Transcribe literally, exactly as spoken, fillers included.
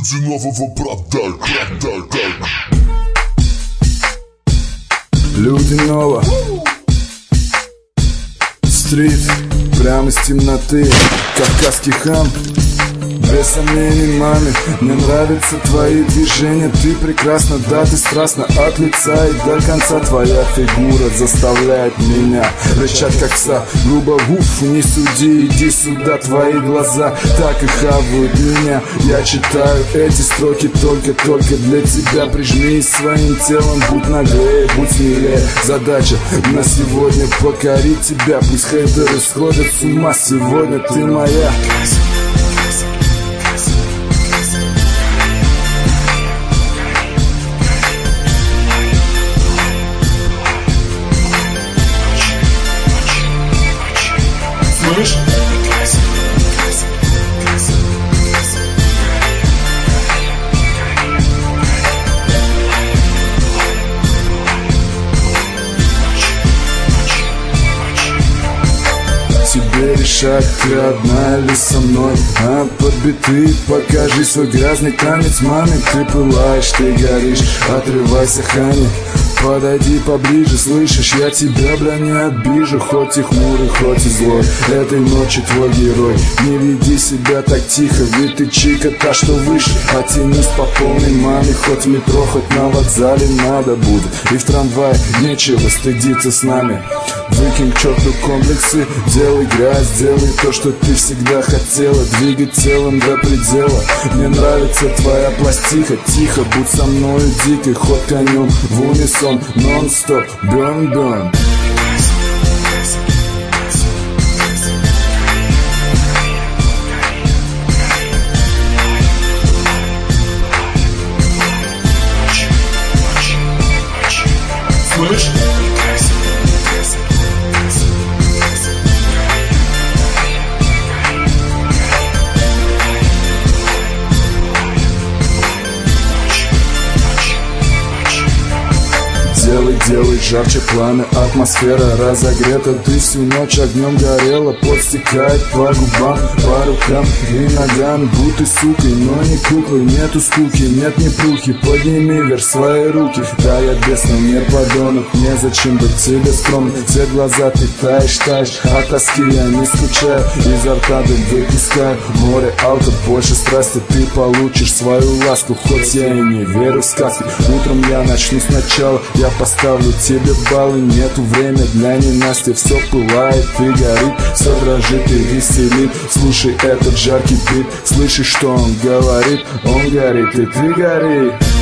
Люди нового продак, продак. Люди нового стрит, прямо из темноты. Кавказский хам, без сомнений, маме. Мне нравятся твои движения, ты прекрасна, да, ты страстна. От лица и до конца твоя фигура заставляет меня рычать как пса. Грубо, уф, не суди, иди сюда, твои глаза так и хавают меня. Я читаю эти строки только-только для тебя. Прижмись своим телом, будь наглее, будь смелее. Задача на сегодня покорить тебя. Пусть хейтеры сходят с ума, сегодня ты моя. Слышь? Тебе решать, ты одна или со мной. А под биты покажи свой грязный танец, маме. Ты пылаешь, ты горишь, отрывайся, Хани. Подойди поближе, слышишь, я тебя, бля, не обижу. Хоть и хмурый, хоть и злой, этой ночи твой герой. Не веди себя так тихо, ведь ты чика та, что выше. Оттянись по полной, маме. Хоть в метро, хоть на вокзале надо будет. И в трамвае нечего стыдиться с нами. Выкинь к черту комплексы, делай грязь, делай то, что ты всегда хотела. Двигай телом до предела. Мне нравится твоя пластика, тихо, будь со мною дикой. Хоть конем в унисон, нон-стоп, burn-burn. Слышь? Делай, делай жарче пламя, атмосфера разогрета. Ты всю ночь огнем горела, пот стекает по губам, по рукам и ногам. Будь ты сукой, но не куклой, нету скуки, нет ни пухи. Подними вверх свои руки, да я бесный, не подонок. Незачем быть тебе скромным, все глаза ты таешь, таешь. От тоски я не скучаю, изо рта дым выпускаю. Море ауто, больше страсти, ты получишь свою ласку. Хоть я и не верю в сказки, утром я начну сначала. Я поставлю тебе баллы, нету время для ненастья. Все пылает и горит, все дрожит и веселит. Слушай этот жаркий бит, слышишь, что он говорит? Он горит и ты гори.